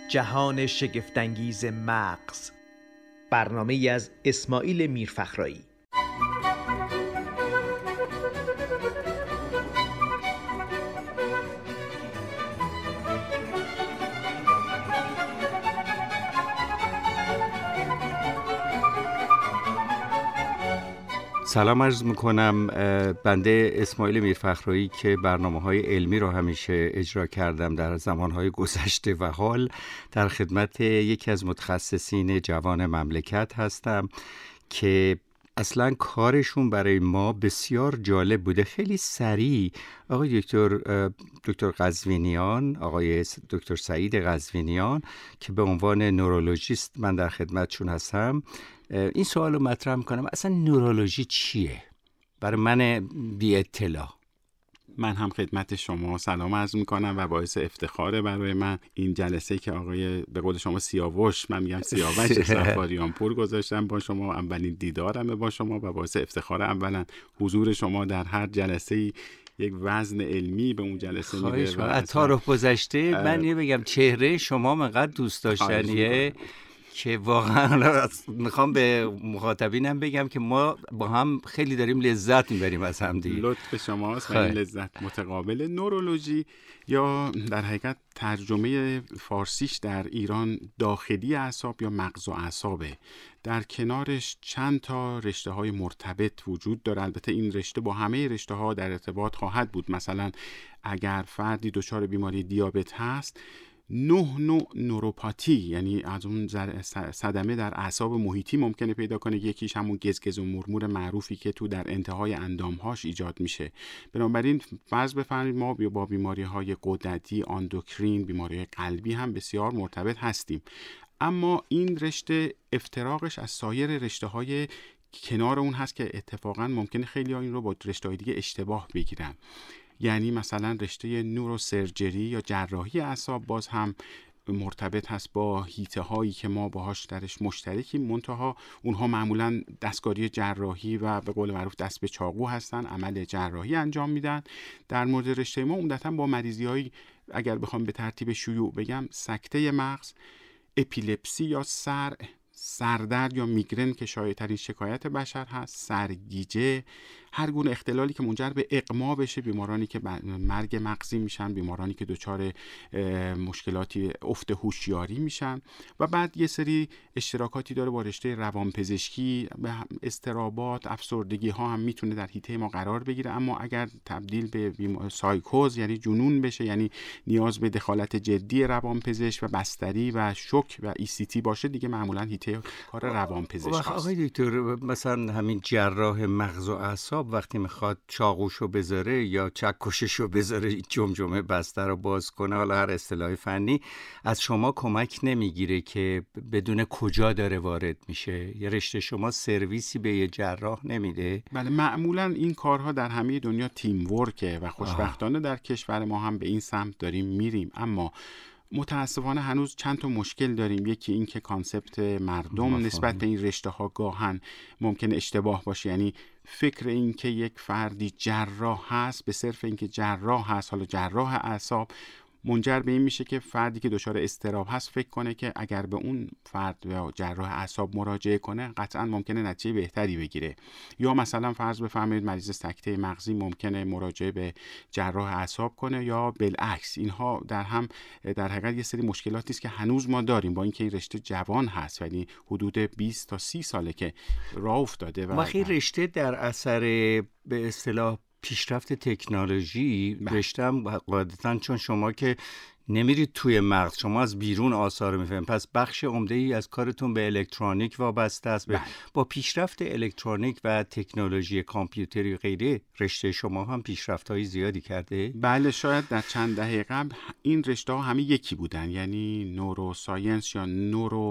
جهان شگفت‌انگیز مغز. برنامه‌ای از اسماعیل میرفخرایی. سلام عرض میکنم. بنده اسماعیل میرفخرایی که برنامه‌های علمی رو همیشه اجرا کردم در زمانهای گذشته و حال در خدمت یکی از متخصصین جوان مملکت هستم که اصلا کارشون برای ما بسیار جالب بوده. خیلی سریع آقای دکتر قزوینیان، آقای دکتر سعید قزوینیان که به عنوان نورولوژیست من در خدمتشون هستم، این سوال رو مطرح میکنم: اصلا نورولوژی چیه؟ برای من بی اطلاع. من هم خدمت شما سلام عرض میکنم و باعث افتخاره برای من این جلسه که آقای به قول شما سیاوش، من میگم سیاوش سفاریان پور گذاشتم با شما. اولین دیدارمه با شما و باعث افتخاره اولا حضور شما در هر جلسه یک وزن علمی به اون جلسه میده. و از تعارف گذشته من یه بگم چهره شما انقدر دوست داشتنیه که واقعا میخوام به مخاطبینم بگم که ما با هم خیلی داریم لذت میبریم از هم دیگه. لطف شماست و این لذت متقابل. نورولوژی یا در حقیقت ترجمه فارسیش در ایران داخلی اعصاب یا مغز و اعصابه. در کنارش چند تا رشته های مرتبط وجود داره. البته این رشته با همه رشته ها در ارتباط خواهد بود. مثلا اگر فردی دچار بیماری دیابت هست، 9 نوع نوروپاتی، یعنی از اون صدمه در اعصاب محیطی ممکنه پیدا کنه. یکیش همون گزگز و مرمور معروفی که تو در انتهای اندامهاش ایجاد میشه. بنابراین فرض بفرمایید ما با بیماری‌های غددی، اندوکرین، بیماری قلبی هم بسیار مرتبط هستیم. اما این رشته افتراقش از سایر رشته‌های کنار اون هست که اتفاقا ممکنه خیلی ها این رو با رشته‌های دیگه اشتباه بگیرن. یعنی مثلا رشته نوروسرجری یا جراحی اعصاب باز هم مرتبط هست با حیطه هایی که ما باهاش درش مشترکیم، منتها اونها معمولا دستکاری جراحی و به قول معروف دست به چاقو هستن، عمل جراحی انجام میدن. در مورد رشته ما عمدتاً با مریضی هایی، اگر بخوام به ترتیب شیوع بگم، سکته مغز، اپیلپسی یا سردرد یا میگرن که شایع‌ترین شکایت بشر هست، سرگیجه، هر گونه اختلالی که منجر به اغما بشه، بیمارانی که مرگ مغزی میشن، بیمارانی که دچار مشکلاتی افت هوشیاری میشن. و بعد یه سری اشتراکاتی داره با رشته روانپزشکی، اضطرابات، افسردگی ها هم میتونه در حیطه ما قرار بگیره. اما اگر تبدیل به سایکوز یعنی جنون بشه، یعنی نیاز به دخالت جدی روانپزشک و بستری و شوک و ECT باشه، دیگه معمولا حیطه کار روانپزشک هست. آقای دکتر، مثلا همین جراح مغز و اعصاب وقتی میخواد چاقوشو بذاره یا چکششو بذاره، جمجمه بسته رو باز کنه، حالا هر اصطلاح فنی، از شما کمک نمیگیره که بدون کجا داره وارد میشه؟ یه رشته شما سرویسی به یه جراح نمیده؟ بله، معمولا این کارها در همه دنیا تیم ورکه و خوشبختانه در کشور ما هم به این سمت داریم میریم. اما متاسفانه هنوز چند تا مشکل داریم. یکی این که کانسپت مردم نسبت به این رشته ها گاهن ممکن اشتباه باشه. یعنی فکر این که یک فردی جراح هست به صرف این که جراح هست، حالا جراح اعصاب، منجر به این میشه که فردی که دچار اضطراب هست فکر کنه که اگر به اون فرد یا جراح اعصاب مراجعه کنه قطعا ممکنه نتیجه بهتری بگیره. یا مثلا فرض بفرمایید مریض سکته مغزی ممکنه مراجعه به جراح اعصاب کنه یا بالعکس. اینها در حقیقت یه سری مشکلاتی است که هنوز ما داریم، با اینکه این رشته جوان هست ولی حدود 20 تا 30 ساله که راه افتاده. و این رشته در اثر به اصطلاح پیشرفت تکنولوژی رشتم قاعدتاً، چون شما که نمیرید توی مغز، شما از بیرون آثار میفهمید، پس بخش عمده‌ای از کارتون به الکترونیک وابسته است. با پیشرفت الکترونیک و تکنولوژی کامپیوتری و غیره، رشته شما هم پیشرفت‌های زیادی کرده؟ بله، شاید در چند دهه قبل این رشته ها همه یکی بودن، یعنی نوروساینس یا نورو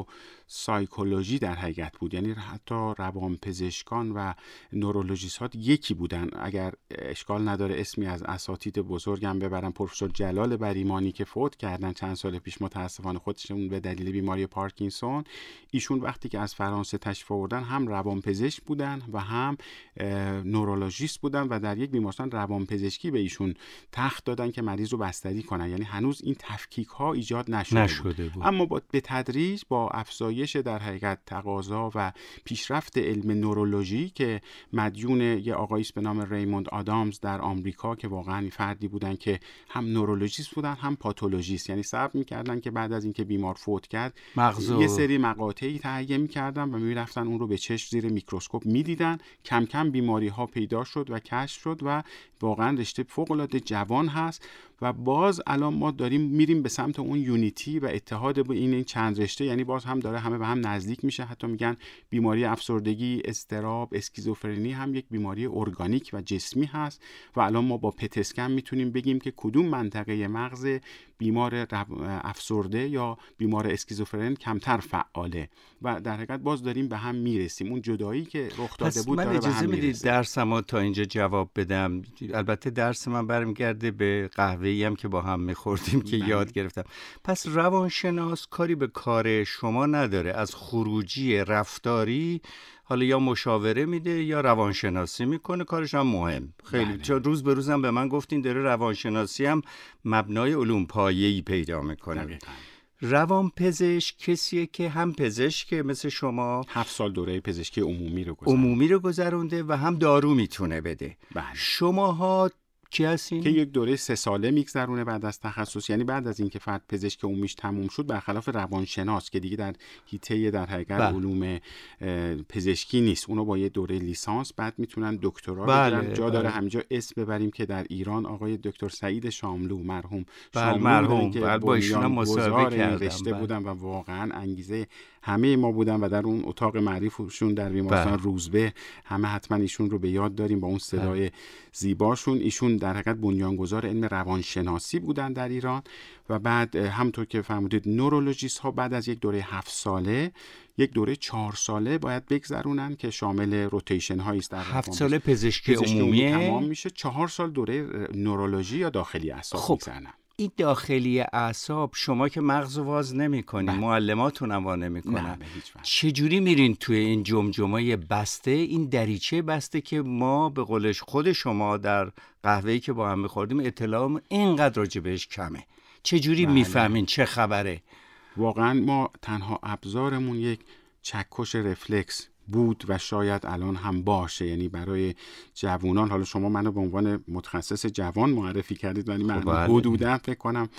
سایکولوژی در حقیقت بود، یعنی حتی روانپزشکان و نورولوژیست‌ها یکی بودن. اگر اشکال نداره اسمی از اساتید بزرگم ببرم، پروفسور جلال بریمانی که فوت کردن چند سال پیش متاسفانه خودشون به دلیل بیماری پارکینسون، ایشون وقتی که از فرانسه تشریف آوردن هم روانپزشک بودن و هم نورولوژیست بودن و در یک بیمارستان روانپزشکی به ایشون تخت دادن که مریض رو بستری کنن. یعنی هنوز این تفکیک ها ایجاد نشده بود. اما به تدریج با افزایش در حقیقت تقاضا و پیشرفت علم نورولوژی که مدیون یه آقایی به نام ریموند آدامز در آمریکا که واقعا فردی بودن که هم نورولوژیست بودن هم پاتولوژیست، یعنی صبر می‌کردن که بعد از اینکه بیمار فوت کرد یه سری مقاطعی تهیه می‌کردن و می‌رفتن اون رو به چشم زیر میکروسکوپ می‌دیدن. کم کم بیماری‌ها پیدا شد و کشف شد و واقعا رشته فوق‌العاده جوان هست و باز الان ما داریم میریم به سمت اون یونیتی و اتحاد با این چند رشته، یعنی باز هم داره همه به هم نزدیک میشه. حتی میگن بیماری افسردگی، اضطراب، اسکیزوفرنی هم یک بیماری ارگانیک و جسمی هست و الان ما با پت اسکن میتونیم بگیم که کدوم منطقه مغز بیمار افسرده یا بیمار اسکیزوفرن کمتر فعاله و در حقیقت باز داریم به هم میرسیم. اون جدایی که رخ داده بود داره به هم میرسه. من اجازه میدید درسمو تا اینجا جواب بدم؟ البته درس من برمیگرده به قهوه‌ای هم که با هم می‌خوردیم که یاد گرفتم. پس روانشناس کاری به کار شما نداره، از خروجی رفتاری حالا یا مشاوره میده یا روانشناسی میکنه، کارش هم مهم خیلی. چون روز به روزم به من گفتین داره روانشناسی هم مبنای علوم پایه‌ای پیدا میکنه. روانپزشک کسیه که هم پزشکه مثل شما 7 سال دوره پزشکی عمومی رو گذرونده و هم دارو میتونه بده. شماها کی هستین؟ که یک دوره 3 ساله میگذرونه بعد از تخصص، یعنی بعد از اینکه فرد پزشک عمومیش تموم شد، برخلاف روانشناس که دیگه در حیطه در حقیقت علوم پزشکی نیست، اونو با یه دوره لیسانس بعد میتونن دکترا بگیرن. جا داره همینجا اسم ببریم که در ایران آقای دکتر سعید شاملو مرحوم که با ایشون هم مصاحبه کردم بودن و واقعا انگیزه همه ما بودن و در اون اتاق معروفشون در بیمارستان روزبه همه حتما ایشون رو به یاد داریم با اون صدای زیباشون. ایشون در حقیقت بنیانگذار علم روانشناسی بودن در ایران و بعد همونطور که فرمودید نورولوژیست ها بعد از یک دوره 7 ساله یک دوره 4 ساله باید بگذرونن که شامل روتیشن هایی است. در 7 ساله پزشکی عمومی تمام میشه، 4 سال دوره نورولوژی یا داخلی اعصاب میگذرونن. این داخلی اعصاب شما که مغز واز نمی‌کنین، معلماتون هم واز نمی‌کنن، چجوری میرین توی این جمجمه بسته، این دریچه بسته که ما به قول خود شما در قهوه‌ای که با هم می‌خوردیم اطلاعم اینقدر راجع بهش کمه؟ چجوری میفهمین چه خبره؟ واقعا ما تنها ابزارمون یک چکش رفلکس بود و شاید الان هم باشه، یعنی برای جوانان. حالا شما منو به عنوان متخصص جوان معرفی کردید ولی من حدوداً فکر کنم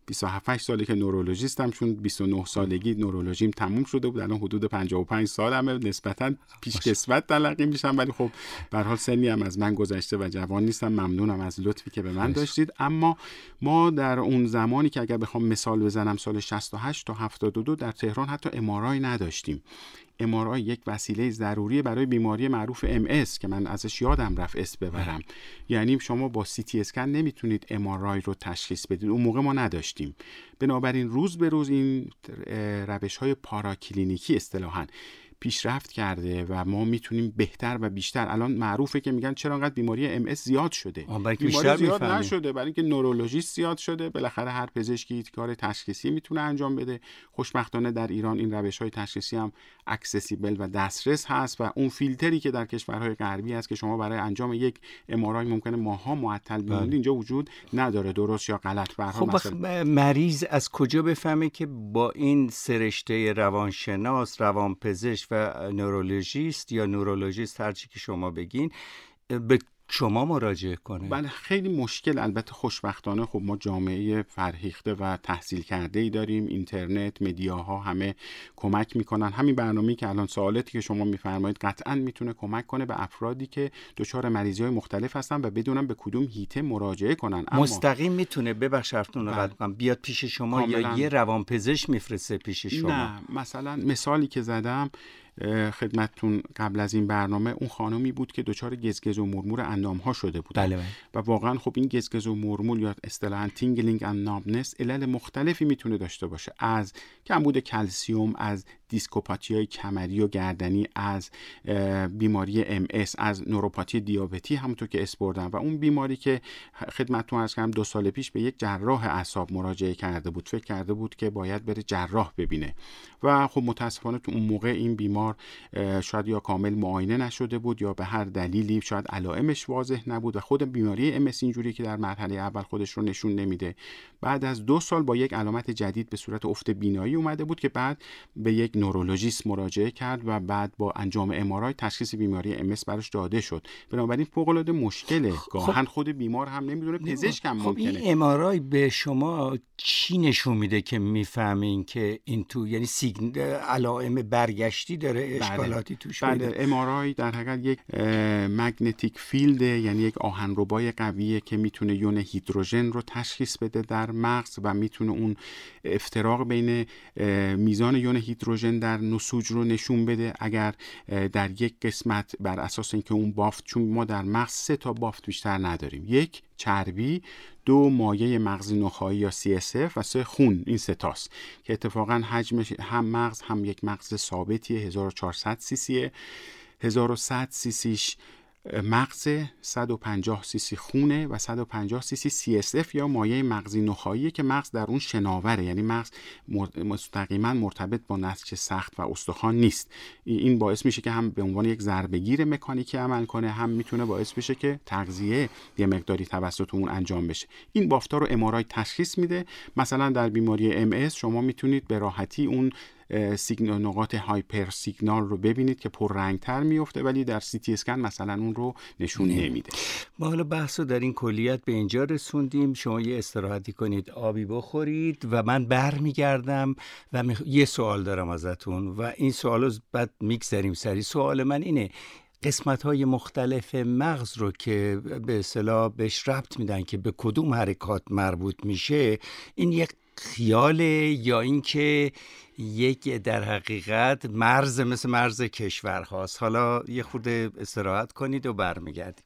27 ساله که نورولوژیستم، چون 29 سالگی نورولوژیم تموم شده بود، الان حدود 55 سالمه، نسبتاً پیشکسوت تلقی میشم ولی خب به هر حال سنی هم از من گذشته و جوان نیستم. ممنونم از لطفی که به من داشتید. اما ما در اون زمانی که اگر بخوام مثال بزنم سال 68 تا 72 در تهران حتی ام‌آرآی نداشتیم. ام‌آرآی یک وسیله ضروری برای بیماری معروف MS که من ازش یادم رفت اسم ببرم. یعنی شما با CT اسکن نمیتونید ام‌آرآی رو تشخیص بدید، اون موقع ما نداشتیم. بنابراین روز به روز این روش‌های پاراکلینیکی اصطلاحاً پیشرفت کرده و ما میتونیم بهتر و بیشتر. الان معروفه که میگن چرا انقدر بیماری MS زیاد شده. بیماری زیاد نشده، برای اینکه نورولوژیست زیاد شده. بالاخره هر پزشکی کار تشخیصی میتونه انجام بده. خوشبختانه در ایران این روش‌های تشخیصی هم اکسسیبل و دسترس هست و اون فیلتری که در کشورهای غربی هست که شما برای انجام یک MRI ممکنه ماها معطل بمونید اینجا وجود نداره، درست یا غلط. خب مریض از کجا بفهمه که با این سرشته روانشناس، روانپزشک و نورولوژیست یا نورولوژیست هر چی که شما بگین به شما مراجعه کنه؟ بله خیلی مشکل. البته خوشبختانه خب ما جامعه فرهیخته و تحصیل کرده ای داریم، اینترنت، مدیاها همه کمک میکنن. همین برنامه‌ای که الان سوالاتی که شما میفرمایید قطعاً میتونه کمک کنه به افرادی که دچار مریضی‌های مختلف هستن و بدونن به کدوم حیطه مراجعه کنن. مستقیم میتونه ببخشید بیاد پیش شما یا یه روانپزشک میفرسته پیش شما؟ نه، مثلا مثالی که زدم خدمتتون قبل از این برنامه، اون خانمی بود که دچار گزگز و مرمور اندام‌ها شده بود. بله. و واقعا خب این گزگز و مرمور یا اصطلاحاً تینگلینگ اند نامنس علل مختلفی میتونه داشته باشه، از کمبود کلسیوم، از دیسکوپاتی‌های کمری و گردنی، از بیماری MS، از نوروپاتی دیابتی همونطور که اسپردم. و اون بیماری که خدمتتون عرض کردم 2 سال پیش به یک جراح اعصاب مراجعه کرده بود، فکر کرده بود که باید بره جراح ببینه و خب متاسفانه تو اون موقع این بیمار شاید یا کامل معاینه نشده بود یا به هر دلیلی شاید علائمش واضح نبود و خود بیماری MS اینجوری که در مرحله اول خودش رو نشون نمیده. بعد از 2 سال با یک علامت جدید به صورت افت بینایی اومده بود که بعد به یک نورولوژیست مراجعه کرد و بعد با انجام MRI تشخیص بیماری MS براش داده شد. بنابراین فوق‌العاده مشکله. گاهن خود بیمار هم نمیدونه، پزشک هم ممکنه. خب این MRI به شما چی نشون میده که میفهمین که این تو یعنی علائم برگشتی داره، اشکالاتی توش میده؟ بله، MRI در حقیقت یک مگنتیک فیلد، یعنی یک آهنربای قویه که میتونه یون هیدروژن رو تشخیص بده در مغز و میتونه اون افتراق بین میزان یون هیدروژن در نسوج رو نشون بده. اگر در یک قسمت بر اساس اینکه اون بافت، چون ما در مغز 3 تا بافت بیشتر نداریم، 1 چربی، 2 مایع مغزی نخاعی یا CSF و 3 خون. این 3 تاست که اتفاقا حجمش هم مغز هم یک مغز ثابتیه، 1400 سی سیه، 1100 سی سیش مغز، 150 سی سی خونه و 150 سی سی CSF یا مایع مغزی نخاعی که مغز در اون شناوره، یعنی مغز مستقیما مرتبط با نسج سخت و استخوان نیست. این باعث میشه که هم به عنوان یک ضربه‌گیر مکانیکی عمل کنه، هم میتونه باعث بشه که تغذیه یه مقداری توسط اون انجام بشه. این بافتا رو MRI تشخیص میده. مثلا در بیماری MS شما میتونید به راحتی اون سیگنال، نقاط هایپر سیگنال رو ببینید که پررنگ‌تر میفته، ولی در CT اسکن مثلا اون رو نشون نمیده. ما حالا بحثو در این کلیت به اینجا رسوندیم. شما یه استراحتی کنید، آبی بخورید و من برمیگردم و یه سوال دارم ازتون و این سوالو بعد میگذریم سری. سوال من اینه: قسمت‌های مختلف مغز رو که به اصطلاح بهش ربط میدن که به کدوم حرکات مربوط میشه، این یک خیاله یا این که یک در حقیقت مرز مثل مرز کشور هاست؟ حالا یه خورده استراحت کنید و برمیگردیم.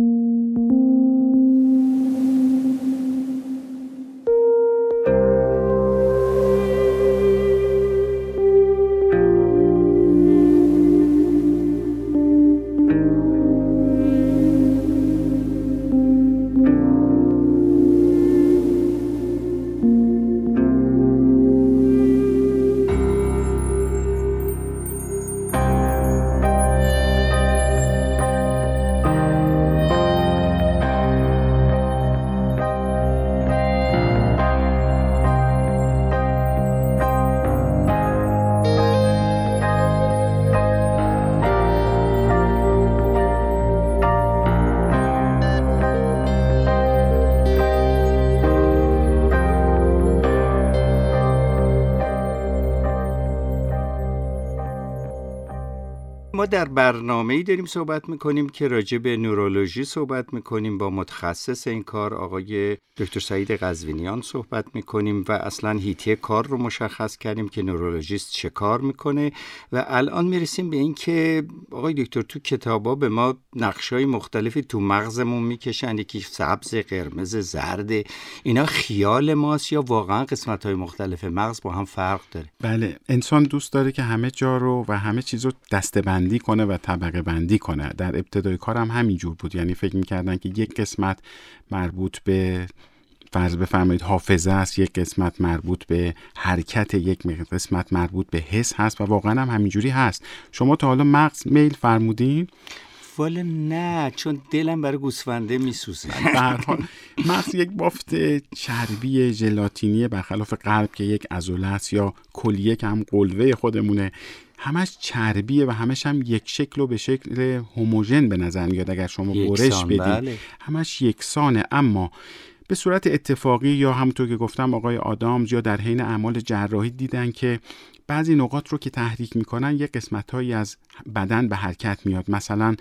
ما در برنامه‌ای داریم صحبت می‌کنیم که راجع به نورولوژی صحبت می‌کنیم. با متخصص این کار آقای دکتر سعید قزوینیان صحبت می‌کنیم و اصلاً حیطه کار رو مشخص کردیم که نورولوژیست چه کار می‌کنه و الان میرسیم به این که آقای دکتر تو کتابا به ما نقش‌های مختلفی تو مغزمون می‌کشن، یکی سبز، قرمز، زرد. اینا خیال ماست یا واقعاً قسمت‌های مختلف مغز با هم فرق داره؟ بله، انسان دوست داره که همه جا رو و همه چیز رو دسته‌بندی کنه و طبقه بندی کنه. در ابتدای کارم همینجور بود، یعنی فکر می‌کردن که یک قسمت مربوط به فرض بفرمایید حافظه است، یک قسمت مربوط به حرکت، یک قسمت مربوط به حس هست و واقعا هم همینجوری هست. شما تا حالا مغز میل فرمودین؟ والا نه، چون دلم برای گوسفنده میسوزه. به هر حال مغز یک بافت چربی ژلاتینی برخلاف قلب که یک عضله است یا کلیه که هم قلوه خودمونه، همش چربیه و همش هم یک شکل و به شکل هوموژن به نظر میاد. اگر شما برش بدید بله. همش یکسانه، اما به صورت اتفاقی یا همونطور که گفتم آقای آدامز یا در حین اعمال جراحی دیدن که بعضی نقاط رو که تحریک میکنن یک قسمت‌هایی از بدن به حرکت میاد. مثلا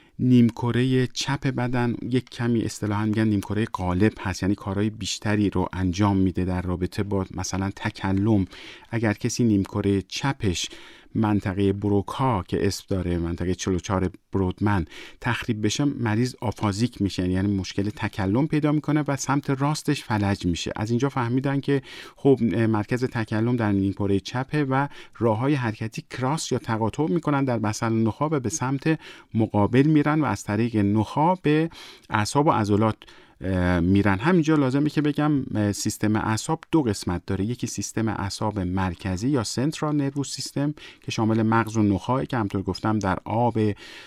نیمکره چپ بدن یک کمی اصطلاحاً میگن نیمکره غالب هست، یعنی کارهای بیشتری رو انجام میده در رابطه با مثلا تکلم. اگر کسی نیمکره چپش منطقه بروکا که اسم داره، منطقه 44 برودمن تخریب بشه، مریض آفازیک میشه، یعنی مشکل تکلم پیدا میکنه و سمت راستش فلج میشه. از اینجا فهمیدن که خب مرکز تکلم در نیم کره چپه و راههای حرکتی کراس یا تقاطع میکنن در بسل نخاع و به سمت مقابل میرن و از طریق نخاع به اعصاب و عضلات میرن. همینجا لازمه که بگم سیستم اعصاب دو قسمت داره. یکی سیستم اعصاب مرکزی یا سنترال نروس سیستم که شامل مغز و نخاع که همونطور گفتم در آب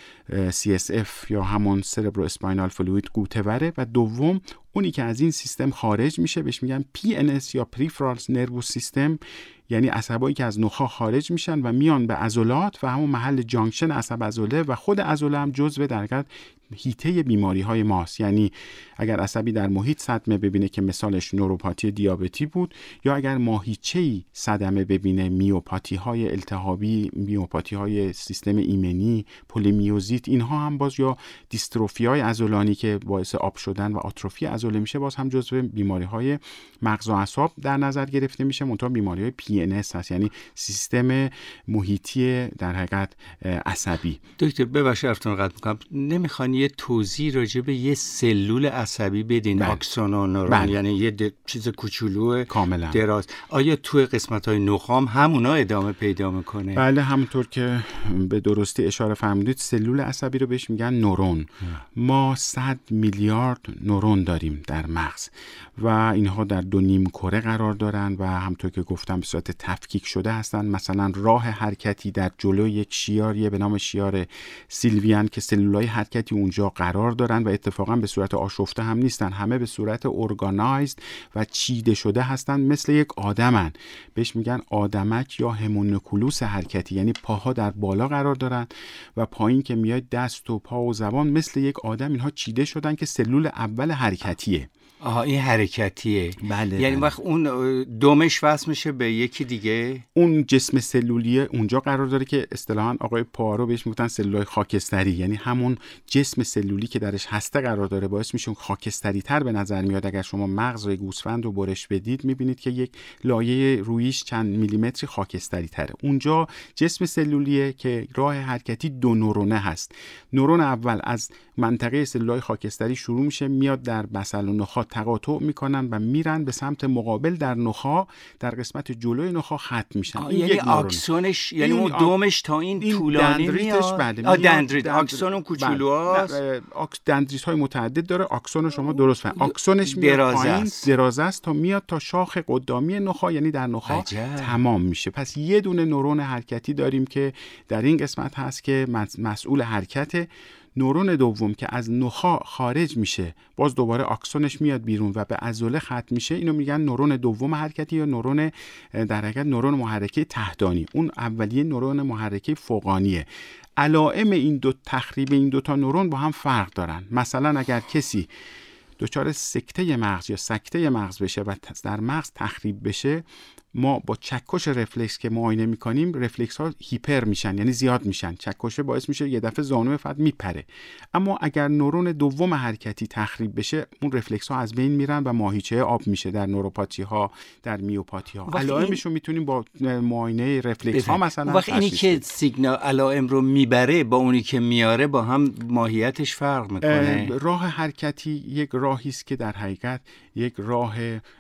CSF یا همون سربرو اسپاینال فلوید قوطه‌وره، و دوم اونی که از این سیستم خارج میشه بهش میگن PNS یا پریفرال نروس سیستم، یعنی عصبایی که از نخاع خارج میشن و میان به عضلات و همون محل جانکشن عصب عضله و خود عضله هم جزو در حقیقت حیطه بیماری های ماست. یعنی اگر عصبی در محیط صدمه ببینه که مثالش نوروپاتی دیابتی بود، یا اگر ماهیچه‌ای صدمه ببینه، میوپاتی های التهابی، میوپاتی های سیستم ایمنی، پولیمیوزیت، اینها هم باز، یا دیستروفی های عضلانی که باعث آب شدن و آتروفی عضله میشه، باز هم جزو بیماری های مغز و اعصاب در نظر گرفته میشه. منتها بیماری های PNS هست، یعنی سیستم محیطی در حقیقت عصبی. دکتر ببخشید حرفتون رو قطع می‌کنم، نمیخوان یه توضیح راجع به یه سلول عصبی بدین؟ اکسون و نورون، یعنی یه چیز کوچولو کاملا دراز. آیا توی قسمت‌های نخام همونا ادامه پیدا میکنه؟ بله، همونطور که به درستی اشاره فرمودید، سلول عصبی رو بهش میگن نورون. ما 100 میلیارد نورون داریم در مغز و اینها در دو نیم کره قرار دارن و همونطور که گفتم به صورت تفکیک شده هستن. مثلا راه حرکتی در جلو یک شیاریه به نام شیار سیلویان که سلولای حرکتی اونجا قرار دارن و اتفاقا به صورت آشفته هم نیستن، همه به صورت ارگانایزد و چیده شده هستن، مثل یک آدمن. بهش میگن آدمک یا همونکولوس حرکتی، یعنی پاها در بالا قرار دارن و پایین که میاد دست و پا و زبان مثل یک آدم اینها چیده شدن که سلول اول حرکتیه. آها، این حرکتیه. بله، یعنی وقت اون دومش وصل میشه به یکی دیگه، اون جسم سلولیه اونجا قرار داره که اصطلاحاً آقای پوآرو بهش میگفتن سلولای خاکستری، یعنی همون جسم سلولی که درش هسته قرار داره باعث میشه خاکستری تر به نظر میاد. اگر شما مغز گوسفند رو برش بدید میبینید که یک لایه رویش چند میلیمتری خاکستری تره. اونجا جسم سلولیه که راه حرکتی دو نورونه هست. نورون اول از منطقه سلولای خاکستری شروع میشه، میاد در بسل و نخاع تقاطع میکنن و میرن به سمت مقابل در نخاع، در قسمت جلوی نخاع ختم میشن. این یعنی آکسونش، یعنی اون دومش تا این طولانی میاد. دندریت آکسون اون کوچولوست. دندریت های متعدد داره. آکسون شما درست فهمید. آکسونش میاد پایین، درازه است تا میاد تا شاخ قدامی نخاع، یعنی در نخاع تمام میشه. پس یه دونه نورون حرکتی داریم که در این قسمت هست که مسئول حرکت. نورون دوم که از نخاع خارج میشه، باز دوباره آکسونش میاد بیرون و به عضله ختم میشه. اینو میگن نورون دوم حرکتی یا نورون در حقیقت نورون محرکه تحتانی. اون اولیه نورون محرکه فوقانیه. علائم این دو تخریب این دو تا نورون با هم فرق دارن. مثلا اگر کسی دچار سکته مغز یا سکته مغز بشه و در مغز تخریب بشه، ما با چکش رفلکس که معاینه میکنیم رفلکس ها هیپر میشن، یعنی زیاد میشن. چکشه باعث میشه یه دفعه زانو فرد میپره. اما اگر نورون دوم حرکتی تخریب بشه، اون رفلکس ها از بین میرن و ماهیچه آب میشه در نوروپاتی ها، در میوپاتی ها. علائمش رو میتونیم با معاینه رفلکس ها مثلا وقتی اینی که سیگنال علائم رو میبره با اونی که میاره با هم ماهیتش فرق میکنه. راه حرکتی یک راهی است که در حقیقت یک راه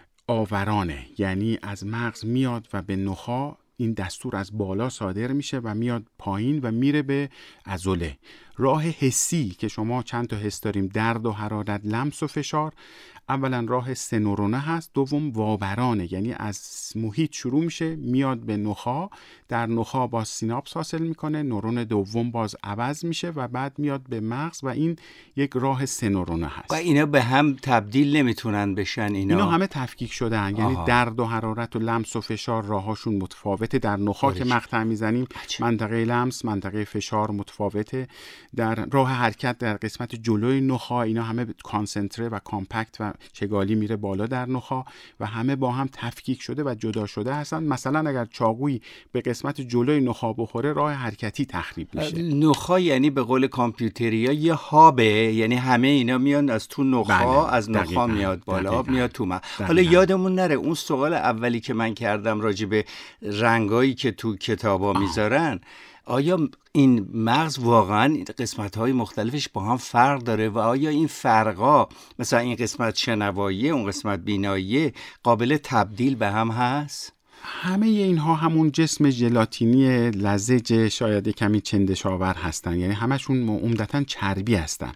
آورانه، یعنی از مغز میاد و به نخاع این دستور از بالا صادر میشه و میاد پایین و میره به عضله. راه حسی که شما چند تا حس داریم، درد و حرارت، لمس و فشار. اولا راه سه نورونه هست، دوم وابرانه، یعنی از محیط شروع میشه میاد به نخاع، در نخاع باز سیناپس حاصل میکنه، نورون دوم باز عوض میشه و بعد میاد به مغز و این یک راه سه نورونه هست. و اینا به هم تبدیل نمیتونن بشن؟ اینا همه تفکیک شدن. یعنی درد و حرارت و لمس و فشار راهاشون متفاوته. در نخاع که مقطع میزنیم منطقه لمس، منطقه فشار متفاوته. در راه حرکت در قسمت جلوی نخاع اینا همه کانسنتره و کامپکت و چگالی میره بالا در نخاع و همه با هم تفکیک شده و جدا شده هستن. مثلا اگر چاقویی به قسمت جلوی نخاع بخوره راه حرکتی تخریب میشه. نخاع یعنی به قول کامپیوتریا یه هابه، یعنی همه اینا میان از تو نخاع، از نخاع میاد بالا میاد تو حالا یادمون نره اون سوال اولی که من کردم راجع به رنگایی که تو کتابا میذارن، آیا این مغز واقعا قسمت‌های مختلفش با هم فرق داره و آیا این فرقا مثلا این قسمت شنواییه اون قسمت بیناییه قابل تبدیل به هم هست؟ همه اینها همون جسم ژلاتینی لزج شاید کمی چندشاور هستن، یعنی همشون عمدتاً چربی هستن.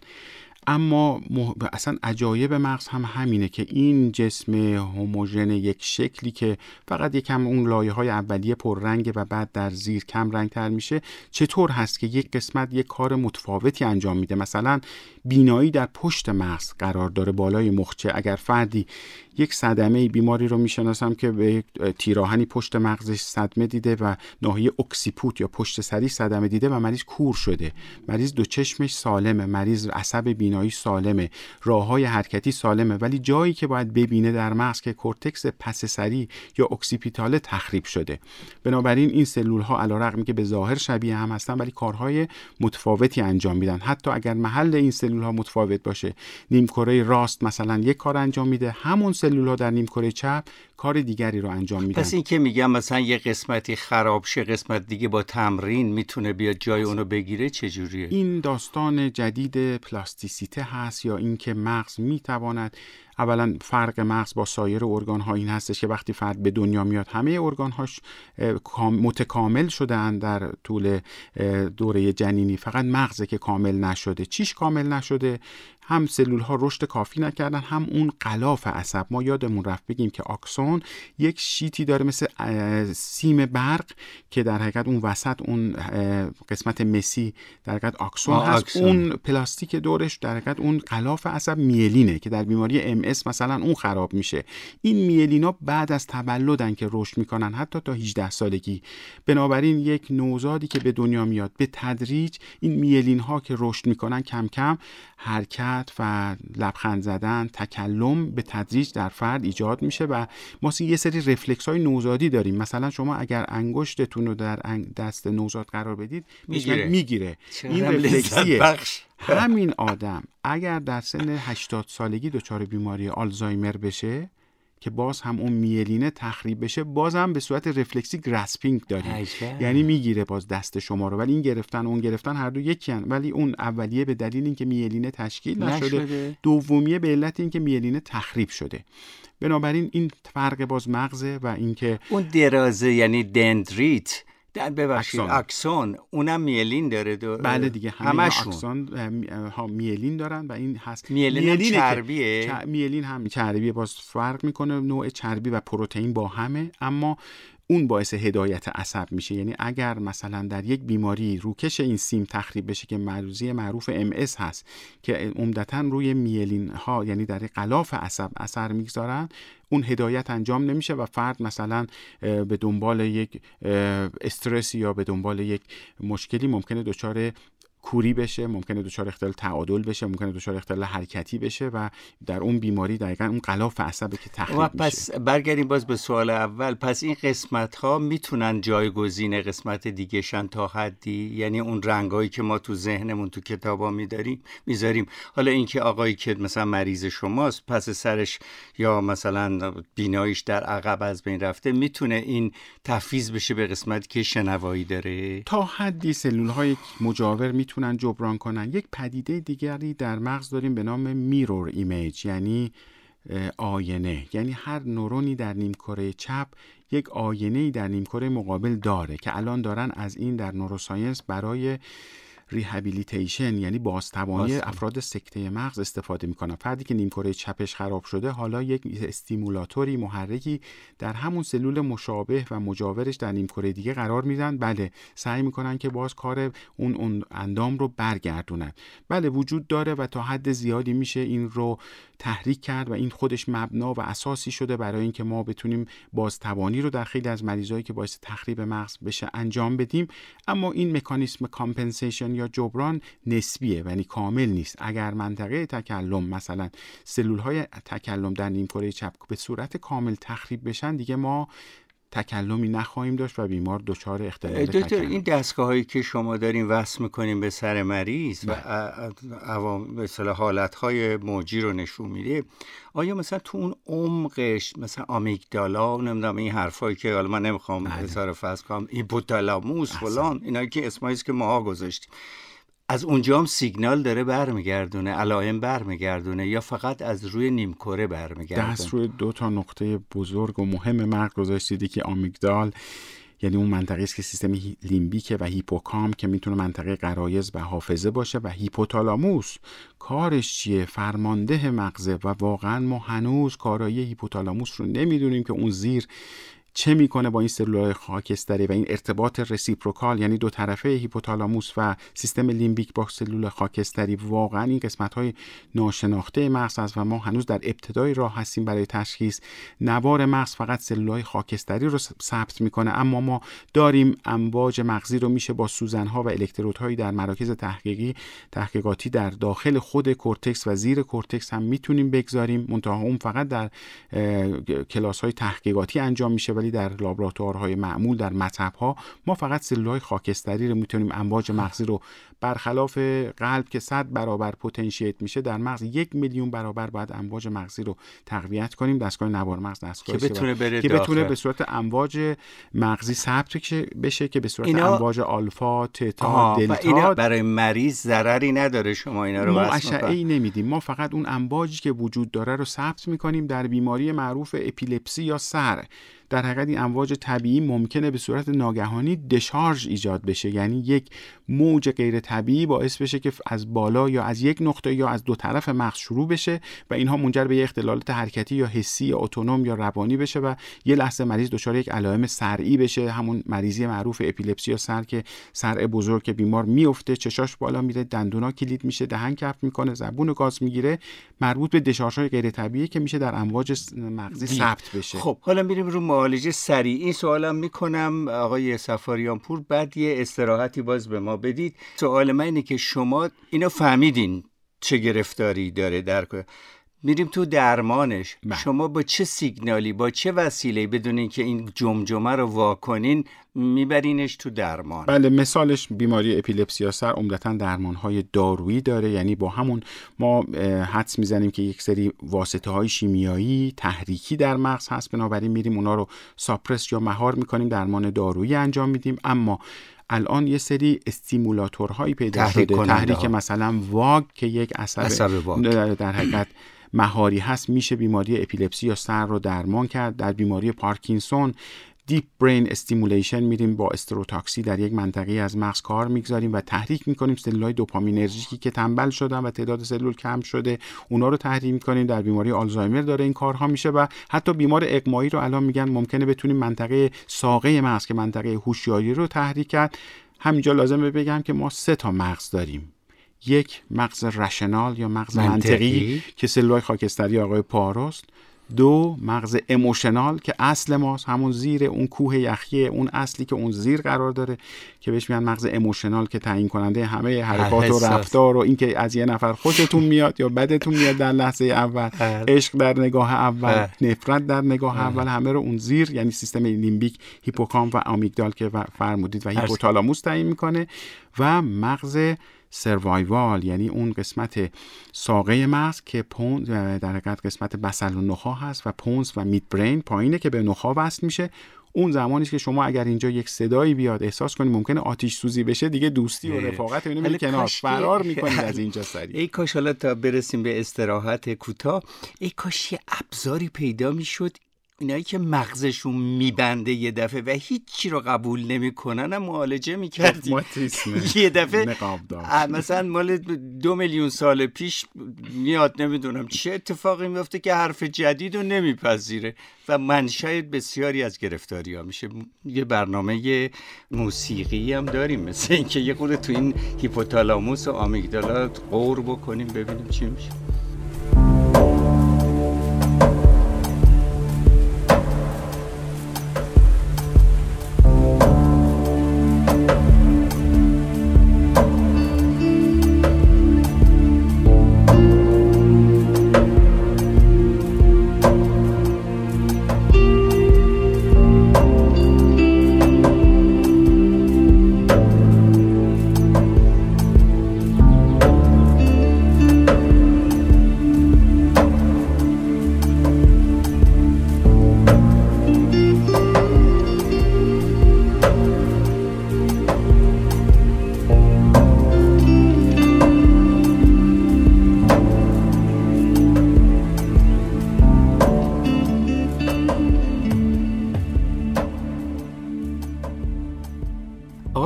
اما اصلا عجایب مغز هم همینه که این جسم هوموژن یک شکلی که فقط یکم اون لایه‌های اولیه پررنگه و بعد در زیر کم رنگ تر میشه، چطور هست که یک قسمت یک کار متفاوتی انجام میده. مثلا بینایی در پشت مغز قرار داره بالای مخچه. اگر فردی یک صدمه بیماری رو میشناسم که به تیراهنی پشت مغزش صدمه دیده و ناحیه اکسیپوت یا پشت سری صدمه دیده و مریض کور شده، مریض دو چشمش سالمه، مریض عصب بینایی سالمه، راههای حرکتی سالمه، ولی جایی که باید ببینه در مغز که کورتکس پس سری یا اکسیپیتاله تخریب شده. بنابراین این سلول ها علیرغم که به ظاهر شبیه هم هستن ولی کارهای متفاوتی انجام میدن. حتی اگر محل این سلول ها متفاوت باشه، نیمکره راست مثلا یک کار انجام میده، همون سلول ها در نیمکره چپ کار دیگری رو انجام میدن. پس این که میگم مثلا یه قسمتی خراب شه قسمت دیگه با تمرین میتونه بیاد جای اونو بگیره، چجوریه؟ این داستان جدید پلاستیسیته هست، یا اینکه مغز میتواند، اولا فرق مغز با سایر ارگان ها این هستش که وقتی فرد به دنیا میاد همه ارگان هاش متکامل شدن در طول دوره جنینی، فقط مغزه که کامل نشده. چیش کامل نشده؟ هم سلول ها رشد کافی نکردن، هم اون غلاف عصب. ما یادمون رفت بگیم که آکسون یک شیتی داره مثل سیم برق که در حقیقت اون وسط اون قسمت مسی در حقیقت آکسون هست. اون پلاستیک دورش در حقیقت اون غلاف عصب میلینه که در بیماری MS مثلا اون خراب میشه. این میلینا بعد از تولدن که رشد میکنن، حتی تا 18 سالگی. بنابراین یک نوزادی که به دنیا میاد به تدریج این میلین ها که رشد میکنن کم کم حرکت و لبخند زدن، تکلم به تدریج در فرد ایجاد میشه و ما یه سری رفلکس های نوزادی داریم. مثلا شما اگر انگشتتون رو در دست نوزاد قرار بدید میگیره. این رفلکسیه. همین آدم اگر در سن 80 سالگی دچار بیماری آلزایمر بشه که باز هم اون میلینه تخریب بشه، باز هم به صورت رفلکسی گراسپینگ داریم، یعنی میگیره باز دست شما رو، ولی این گرفتن اون گرفتن هر دو یکی هن. ولی اون اولیه به دلیل اینکه میلینه تشکیل نشده، دومیه به علت اینکه میلینه تخریب شده. بنابراین این فرق باز مغزه و اینکه اون درازه یعنی دندریت اکسون اونم میلین داره. بله دیگه همشون اکسون ها میلین دارن و این هست. میلین چربیه. میلین هم چربیه، باز فرق میکنه نوع چربی و پروتئین با همه، اما اون باعث هدایت عصب میشه. یعنی اگر مثلا در یک بیماری روکش این سیم تخریب بشه که معروف MS هست که عمدتاً روی میلین ها یعنی در غلاف عصب اثر میگذارن، اون هدایت انجام نمیشه و فرد مثلا به دنبال یک استرس یا به دنبال یک مشکلی ممکنه دچار کوری بشه، ممکنه دچار اختلال تعادل بشه، ممکنه دچار اختلال حرکتی بشه و در اون بیماری دقیقاً اون غلاف عصبی که تخریب میشه. پس برگردیم باز به سوال اول، پس این قسمت ها میتونن جایگزین قسمت دیگه شن تا حدی؟ یعنی اون رنگایی که ما تو ذهنمون تو کتابا میذاریم، حالا اینکه آقایی که مثلا مریض شماست پس سرش یا مثلا بیناییش در عقب از بین رفته، میتونه این تفویض بشه به قسمتی که شنوایی داره؟ تا حدی سلول های مجاور میتونن جبران کنن. یک پدیده دیگری در مغز داریم به نام میرور ایمیج، یعنی آینه. یعنی هر نورونی در نیمکره چپ یک آینه‌ای در نیمکره مقابل داره که الان دارن از این در نوروساینس برای ریهابیلیتیشن یعنی بازتوانی افراد سکته مغز استفاده میکنن. فردی که نیمکره چپش خراب شده حالا یک استیمولاتوری محرکی در همون سلول مشابه و مجاورش در نیمکره دیگه قرار میدن. بله، سعی میکنن که باز کار اون اندام رو برگردونن. بله وجود داره و تا حد زیادی میشه این رو تحریک کرد و این خودش مبنا و اساسی شده برای اینکه ما بتونیم بازتوانی رو در خیلی از مریضایی که باعث تخریب مغز بشه انجام بدیم. اما این مکانیسم کامپنسیشن یا جبران نسبیه، یعنی کامل نیست. اگر منطقه تکلم مثلا سلول‌های تکلم در نیمکره چپ به صورت کامل تخریب بشن، دیگه ما تکلمی نخواهیم داشت و بیمار دچار اختلال دکتر تکلم. این دستگاهایی که شما دارین وصل میکنین به سر مریض و مثلا حالتهای موجی رو نشون میده، آیا مثلا تو اون عمقش مثلا آمیگدالا، نمیدونم این حرفایی که حالا من نمیخوام اظهار فصل کنم، هیپوتالاموس فلان، اینا که اسماییست که ماها گذاشتیم، از اونجا هم سیگنال داره برمیگردونه، علائم برمیگردونه، یا فقط از روی نیمکره برمیگردونه؟ دست روی 2 تا نقطه بزرگ و مهم مغز گذاشتید که آمیگدال یعنی اون منطقه است که سیستم لیمبیک و هیپوکامپ که میتونه منطقه غرایز و حافظه باشه، و هیپوتالاموس کارش چیه؟ فرمانده مغزه و واقعا ما هنوز کارایی هیپوتالاموس رو نمیدونیم که اون زیر چه میکنه با این سلول‌های خاکستری و این ارتباط رسیپروکال، یعنی دو طرفه هیپوتالاموس و سیستم لیمبیک با سلول خاکستری. واقعا این قسمت‌های ناشناخته مغز است و ما هنوز در ابتدای راه هستیم برای تشخیص. نوار مغز فقط سلول‌های خاکستری رو ثبت میکنه، اما ما داریم امواج مغزی رو میشه با سوزن‌ها و الکترودهایی در مراکز تحقیقاتی در داخل خود کورتکس و زیر کورتکس هم میتونیم بگذاریم، منتها اون فقط در کلاس‌های تحقیقاتی انجام میشه، ولی در لابراتوارهای معمول در مطب‌ها ما فقط سلول‌های خاکستری رو میتونیم امواج مغزی رو، برخلاف قلب که 100 برابر پتانسییت میشه، در مغز 1 میلیون برابر باید امواج مغزی رو تقویت کنیم. دستگاه نوار مغز دستگاهی که بتونه به صورت امواج مغزی ثبت بشه که به صورت امواج آلفا، تتا، دلتا. اینا برای مریض ضرری نداره؟ شما اینا رو ما اشعه‌ای نمیدیم، ما فقط اون امواجی که وجود داره رو ثبت میکنیم. در بیماری معروف اپیلپسی یا سر، در حقیقت این امواج طبیعی ممکنه به صورت ناگهانی دشارژ ایجاد بشه، یعنی یک موج غیر طبیعی باعث بشه که از بالا یا از یک نقطه یا از دو طرف مغز شروع بشه و اینها منجر به اختلالات حرکتی یا حسی یا اتونوم یا روانی بشه و یه لحظه مریض دچار یک علائم صرعی بشه، همون مریضی معروف اپیلپسی یا سر که صرع بزرگ که بیمار میفته، چشاش بالا میره، دندونا کلید میشه، دهن کف میکنه، زبون گاز میگیره، مربوط به دشارژهای غیر طبیعی که میشه در امواج مغزی ثبت بشه. خب حالا میریم رو معالجه سریع. این سوالم میکنم آقای صفاریان پور، بعد یه استراحتی باز به ما بدید. سوال من اینه که شما اینو فهمیدین چه گرفتاری داره، میریم تو درمانش. شما با چه سیگنالی، با چه وسیله‌ای بدون اینکه این جمجمه رو واکنین میبرینش تو درمان؟ بله، مثالش بیماری اپیلپسی یا سر عمدتاً درمان‌های دارویی داره، یعنی با همون ما حدس میزنیم که یک سری واسطه‌های شیمیایی تحریکی در مغز هست، بنابراین میریم اونا رو ساپرس یا مهار میکنیم، درمان دارویی انجام میدیم. اما الان یه سری استیمولاتورهایی پیدا شده، تحریک مثلا واگ که یک عصب در حقیقت مهاری هست، میشه بیماری اپیلپسی یا سر رو درمان کرد. در بیماری پارکینسون دیپ برین استیمولیشن میریم با استروتاکسی در یک منطقه از مغز کار میگذاریم و تحریک میکنیم سلولای دوپامینرژیکی که تنبل شدن و تعداد سلول کم شده، اونا رو تحریک میکنیم. در بیماری آلزایمر داره این کارها میشه و حتی بیمار اغمایی رو الان میگن ممکنه بتونیم منطقه ساقه مغز که منطقه هوشیاری رو تحریک کرد. همینجا لازمه بگم که ما 3 تا مغز داریم. یک مغز رشنال یا مغز منطقی که سلولای خاکستری آقای پاروست. 2 مغز ایموشنال که اصل ماست، همون زیر اون کوه یخی، اون اصلی که اون زیر قرار داره که بهش میگن مغز ایموشنال که تعیین کننده همه حرکات و رفتار و اینکه از یه نفر خوشتون میاد یا بدتون میاد در لحظه اول، عشق در نگاه اول، نفرت در نگاه اول، همه رو اون زیر یعنی سیستم لیمبیک، هیپوکامپ و آمیگدال که فرمودید و هیپوتالاموس تعیین میکنه. و مغز سروایوال یعنی اون قسمت ساقه مغز که پونز در حقیقت قسمت بصل و نخاع هست و پونز و میت برین پایینه که به نخاع وصل میشه. اون زمانی که شما اگر اینجا یک صدایی بیاد احساس کنید ممکنه آتش سوزی بشه، دیگه دوستی و رفاقت اینو میره کنار، فرار میکنید از اینجا سریع. ای کاش حالا تا برسیم به استراحت کوتاه، ای کاش یه ابزاری پیدا میشد اینایی که مغزشون میبنده یه دفعه و هیچی رو قبول نمیکنن هم معالجه میکردیم. یه دفعه مثلا مال 2 میلیون سال پیش میاد، نمیدونم چه اتفاقی میفته که حرف جدید رو نمیپذیره و منشأ بسیاری از گرفتاری ها میشه. یه برنامه موسیقی هم داریم مثل اینکه یه خورده تو این هیپوتالاموس و آمیگدالا غور بکنیم ببینیم چی میشه.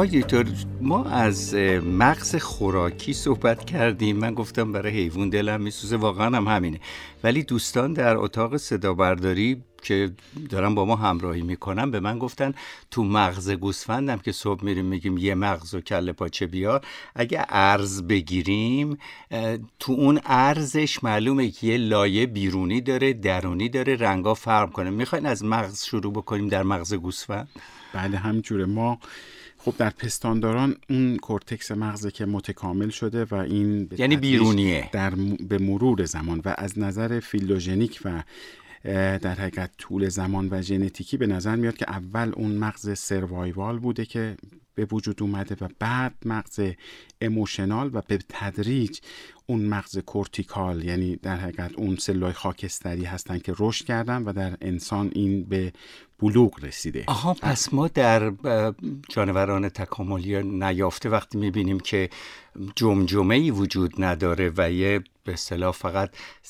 آقای دکتر، ما از مغز خوراکی صحبت کردیم. من گفتم برای حیوان دلم میسوزه، واقعا هم همینه. ولی دوستان در اتاق صدا برداری که دارن با ما همراهی میکنن به من گفتن تو مغز گوسفندم که صبح میریم میگیم یه مغز و کله پاچه بیار، اگه ارز بگیریم تو اون ارزش معلومه که یه لایه بیرونی داره، درونی داره، رنگا فرق کنه. میخواین از مغز شروع بکنیم در مغز گوسفند؟ بله همینجوره. ما خب در پستانداران اون کورتکس مغزه که متکامل شده و این یعنی بیرونیه به مرور زمان و از نظر فیلوژنیک و در حقیقت طول زمان و ژنتیکی به نظر میاد که اول اون مغز سروایوال بوده که به وجود اومده و بعد مغز ایموشنال و به تدریج اون مغز کورتیکال، یعنی در حقیقت اون سلولای خاکستری هستن که رشد کردن و در انسان این به بلوغ رسیده. آها، پس ما در جانوران تکاملی نیافته وقتی میبینیم که جمجمه‌ای وجود نداره و یه به اصطلاح فقط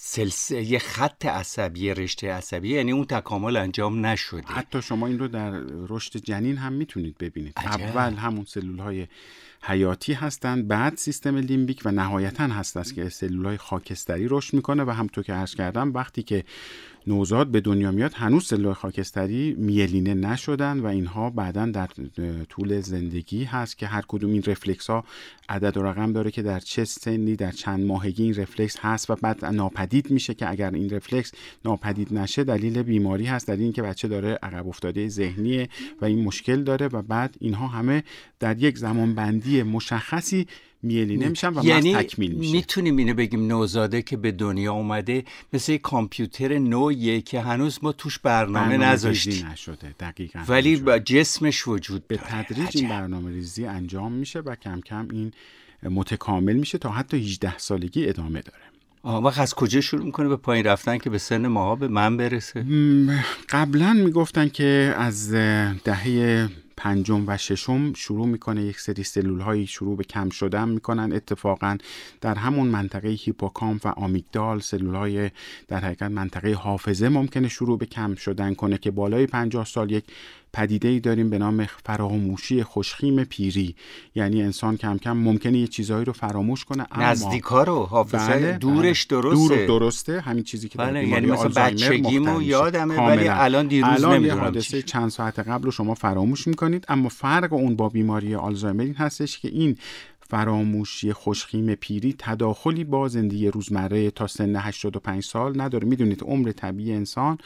یه خط عصبی، رشته عصبی، یعنی اون تکامل انجام نشده. حتی شما این رو در رشد جنین هم میتونید ببینید. اول همون سلولهای حیاتی هستند، بعد سیستم لیمبیک و نهایتاً هست است که سلولهای خاکستری رشد میکنه و همونطور که عرض کردم وقتی که نوزاد به دنیا میاد هنوز سلولهای خاکستری میلینه نشدن و اینها بعداً در طول زندگی هست که هر کدوم این رفلکس ها عدد و رقم داره که در چه سنی در چند ماهگی این رفلکس هست و بعد ناپدید میشه که اگر این رفلکس ناپدید نشه دلیل بیماری هست، دلیل اینکه بچه داره عقب افتاده ذهنیه و این مشکل داره و بعد اینها همه در یک زمان بندی مشخصی میلینه میشن و یعنی مغز تکمیل میشه. میتونیم اینو بگیم نوزاده که به دنیا اومده مثل یک کامپیوتر نوعیه که هنوز ما توش برنامه نذاشتیم نشده. دقیقاً. ولی با جسمش وجود به تدریج این برنامه ریزی انجام میشه و کم کم این متکامل میشه تا حتی 18 سالگی ادامه داره. وقت از کجا شروع میکنه به پایین رفتن که به سن ماها به من برسه؟ قبلا میگفتن که از دهه 5 و 6 شروع میکنه یک سری سلول هایی شروع به کم شدن میکنن. اتفاقا در همون منطقه هیپوکامپ و آمیگدال سلول های در حقیقت منطقه حافظه ممکنه شروع به کم شدن کنه که بالای 50 سال یک پدیده‌ای داریم به نام فراموشی خوشخیم پیری، یعنی انسان کم کم ممکنه یه چیزایی رو فراموش کنه اما نزدیکا رو حافظه دورش درسته. درسته همین چیزی که در بیماری یعنی مثلا بچگیمو یادمه ولی الان دیروز نمیدونم حادثه چند ساعت قبل رو شما فراموش میکنید. اما فرق اون با بیماری آلزایمر این هستش که این فراموشی خوشخیم پیری تداخلی با زندگی روزمره تا سن 85 سال نداره. میدونید عمر طبیعی انسان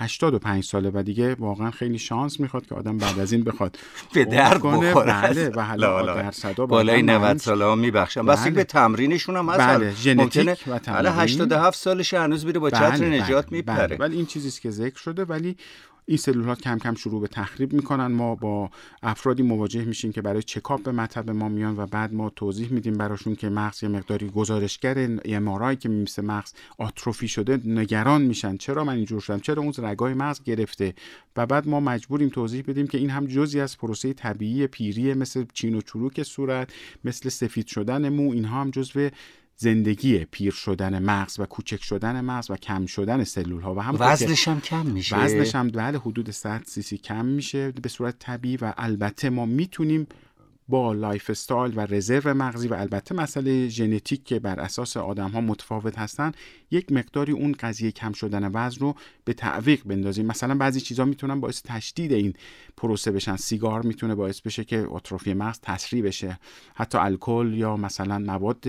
85 ساله و دیگه واقعا خیلی شانس میخواد که آدم بعد از این بخواد به درد بخوره. بله و حالا درصدا بالای 90 ساله ها میبخشن. بس به تمرینشون هم هست. بله ژنتیک و تمرین. 87 سالشه هنوز میره با چتر نجات میپره. ولی این چیزیه که ذکر شده. ولی این سلول‌ها کم کم شروع به تخریب میکنن. ما با افرادی مواجه میشیم که برای چکاپ به مطب ما میان و بعد ما توضیح میدیم براشون که مغز یه مقداری گزارشگر MRI که مثل مغز آتروفی شده نگران میشن. چرا من اینجور شدم؟ چرا اون رگای مغز گرفته؟ و بعد ما مجبوریم توضیح بدیم که این هم جزئی از پروسه طبیعی پیریه، مثل چین و چروک صورت، مثل سفید شدن مو، اینها هم جزو زندگی پیر شدن مغز و کوچک شدن مغز و کم شدن سلول ها و هم وزنش هم کم میشه. وزنش هم بله حدود 100 cc کم میشه به صورت طبیعی. و البته ما میتونیم با لایف استایل و رزرو مغزی و البته مسئله ژنتیک که بر اساس آدم ها متفاوت هستن یک مقداری اون قضیه کم شدن وزن رو به تعویق بندازیم. مثلا بعضی چیزا میتونن باعث تشدید این پروسه بشن. سیگار میتونه باعث بشه که آتروفی مغز تسریع بشه. حتی الکل یا مثلا مواد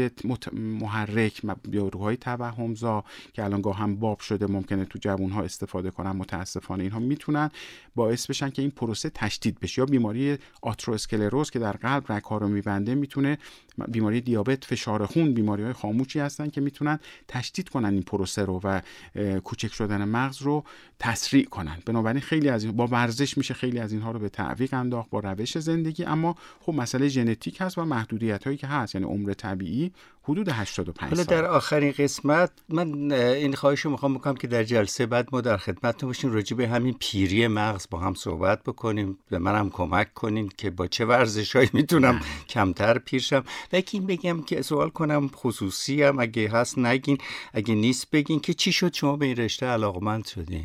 محرک، داروهای توهمزا که الان گاه هم باب شده ممکنه تو جوانها استفاده کنن، متاسفانه اینها میتونن باعث بشن که این پروسه تشدید بشه. یا بیماری آترواسکلروز که در قلب رگ‌ها رو میبنده میتونه، بیماری دیابت، فشار خون، بیماری‌های خاموشی هستن که میتونن تشدید کنن این پروسه رو و کوچک شدن مغز رو تسریع کنن. بنابراین خیلی از این با ورزش میشه خیلی از اینها رو به تعویق انداخت با روش زندگی. اما خب مسئله ژنتیک هست و محدودیت‌هایی که هست، یعنی عمر طبیعی حدود 85 سال. حالا در آخرین قسمت من این خواهشو میخوام بکنم که در جلسه بعد ما در خدمتتون باشیم راجع به همین پیری مغز با هم صحبت بکنیم، به منم کمک کنین که با چه ورزشایی میتونم کمتر پیر شم. لیکن بگم که سوال کنم خصوصی هم اگه هست نگین، اگه نیست بگین که چی شد شما به این رشته علاقمند شدین؟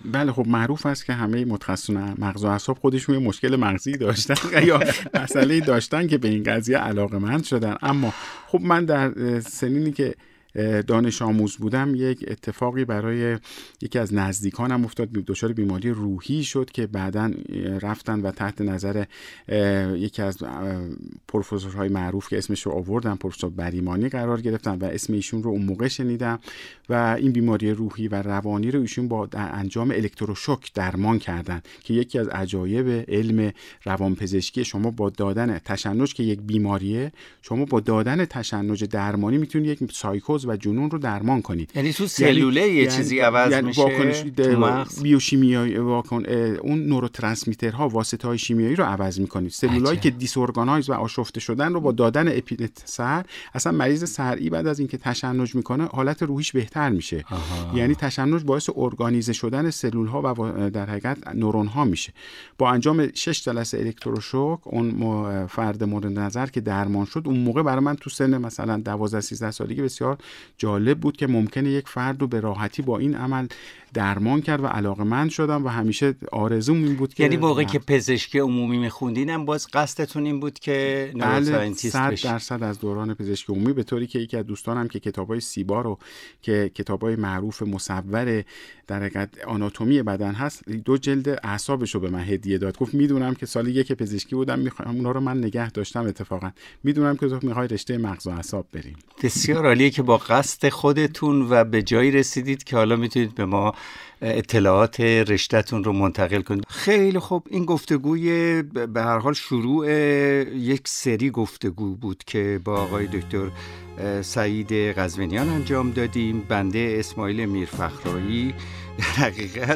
بله خب معروف است که همه متخصصان مغز و اعصاب خودشون یه مشکل مغزی داشتن یا مسئله داشتن که به این قضیه علاقه‌مند شدن. اما خب من در سنینی که دانش آموز بودم یک اتفاقی برای یکی از نزدیکانم افتاد، دچار بیماری روحی شد که بعداً رفتن و تحت نظر یکی از پروفسورهای معروف که اسمش رو آوردم، پروفسور بریمانی قرار گرفتن و اسم ایشون رو اون موقع شنیدم و این بیماری روحی و روانی رو ایشون با انجام الکتروشوک درمان کردن که یکی از عجایب علم روانپزشکی. شما با دادن تشنج که یک بیماریه، شما با دادن تشنج درمانی میتونید یک سایکوز و جنون رو درمان کنید. یعنی تو سلوله یه چیزی عوض میشه، تو مغز بیوشیمیایی اون نوروترانسمیترها، واسطه‌های شیمیایی رو عوض میکنید. سلولایی که دیسورگانایز و آشفته شدن رو با دادن اپینفرین، اصلا مریض صرعی بعد از اینکه تشنج میکنه حالت روحیش بهتر میشه. یعنی تشنج باعث ارگانیزه شدن سلول‌ها و در حقیقت نورون‌ها میشه. با انجام 6 جلسه الکتروشوک اون فرد مورد نظر که درمان شد، اون موقع برای من تو سن مثلا 12 13 سالگی بسیار جالب بود که ممکنه یک فرد رو به راحتی با این عمل درمان کرد و علاقه‌مند شدم و همیشه آرزوم این بود که یعنی موقعی که پزشکی عمومی می‌خوندینم باز قصدتون این بود که نوروساینتیست بشید؟ 100% از دوران پزشکی عمومی، به طوری که یکی از دوستانم که کتابای سیبا رو که کتابای معروف مصور در حقیقت آناتومی بدن هست، 2 جلد اعصابش رو به من هدیه داد. گفت میدونم که سال 1 پزشکی بودم، میخوام اونا رو من نگه داشتم، اتفاقا میدونم که تو میخوای رشته مغز و اعصاب بریم. بسیار عالیه که با قصد خودتون و به جایی رسیدید که حالا میتونید به ما اطلاعات رشته‌تون رو منتقل کنید. خیلی خوب، این گفتگوی به هر حال شروع یک سری گفتگو بود که با آقای دکتر سعید قزوینیان انجام دادیم. بنده اسماعیل میرفخرایی در حقیقت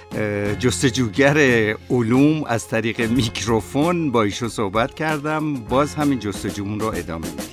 جستجوگر علوم از طریق میکروفون با ایشون صحبت کردم. باز همین جستجومون رو ادامه میدیم.